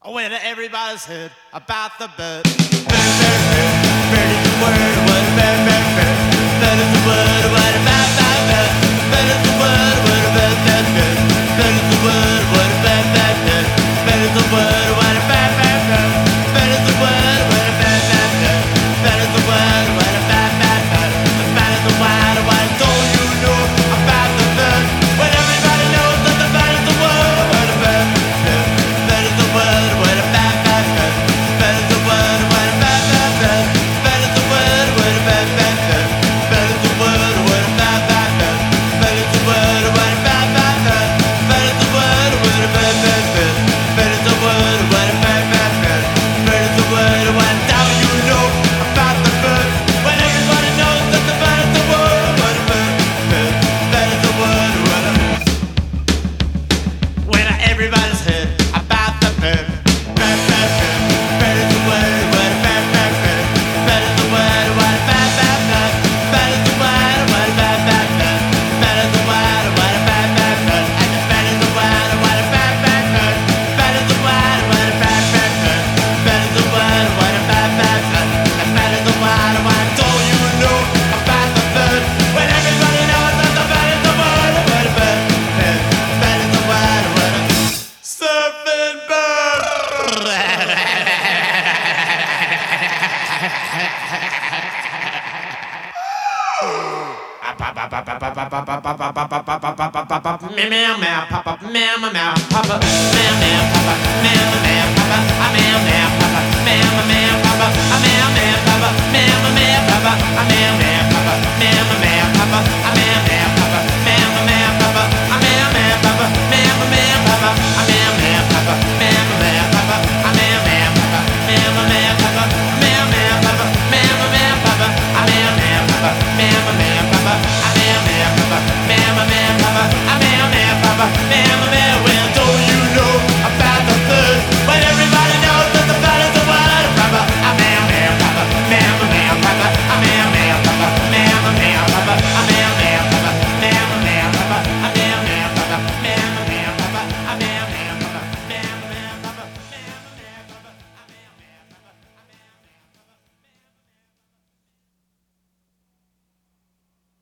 When everybody's heard about the bird. Bird, bird, bird, bird is the word, what a bird, bird, bird. Bird is the word, what a bird, bird, bird. Bird is the word, what a bird, bird, bird. Bird is the word, what a bird, bird, bird. Bird is the word, what a bird, bird, bird. Bird is the word, what a bird, bird, bird. Bird is the word, what a bird, bird, bird. The bird is the word, what don't you know about the bird? When everybody knows that the bird is the word, what a bird, bird. Bird is the word, what a bird, bird, bird. Bird is the word, what a bird, bird, bird. Bird is the word, what a bird, bird, bird. Bird is the word, what a bird, bird, bird. Bird is the word, what a bird, bird, bird. Bird is the word, what a bird, bird, bird. Bird is the word, what a bird, bird, bird. Bird is the word, what don't you know about the bird? When everybody knows that the bird is the word, what a bird, bird. Bird is the word, what a. When everybody's heard about the bird. Bird, bird, bird. Bird is the word, what a bird, bird, bird. Bird is the word, what a bird, bird, bird. Bird is the word, what a bird, bird, bird. Bird is the word, what a bird, bird, bird. And the bird is the word, what a bird, bird, bird. Bird is the word, what a bird, bird, bird. Bird is the word, what a bird, bird, bird. And bird is the word, what don't you know about the bird? When everybody knows that the bird is the word, what a bird, bird. Bird is the word, what a surfing bird. Meow meow, pop up, meow meow, pop up, meow meow, pop up, meow